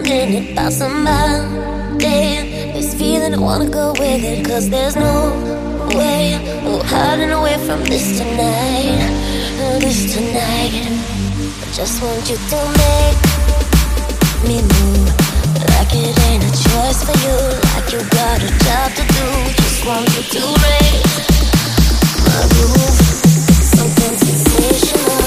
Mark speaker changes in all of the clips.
Speaker 1: minute by somebody. This feeling I wanna go with it, cause there's no way, no hiding away from this tonight. This tonight, I just want you to make me move, like it ain't a choice for you, like you got a job to do. Just want you to raise my roof, something sensational.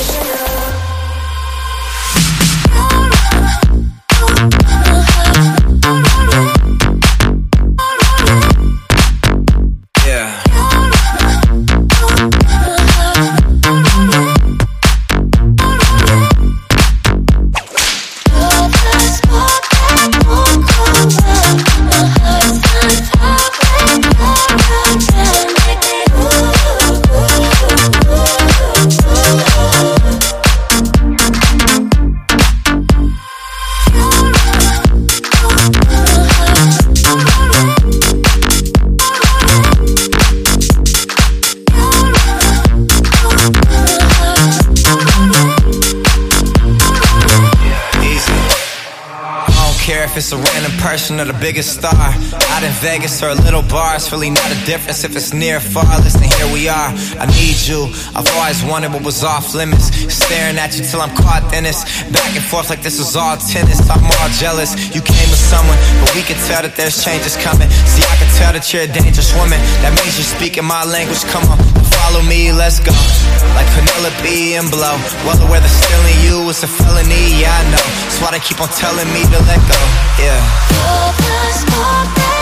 Speaker 2: If it's a random person or the biggest star out in Vegas or a little bar, it's really not a difference if it's near or far. Listen, here we are, I need you. I've always wondered what was off limits, staring at you till I'm caught in this, back and forth like this was all tennis. I'm all jealous, you came with someone, but we can tell that there's changes coming. See, I can tell that you're a dangerous woman, that means you're speaking my language. Come on, follow me, let's go. Like Penelope and Blow, well aware that stealing you is a felony, yeah I know. That's why they keep on telling me to let go. Yeah.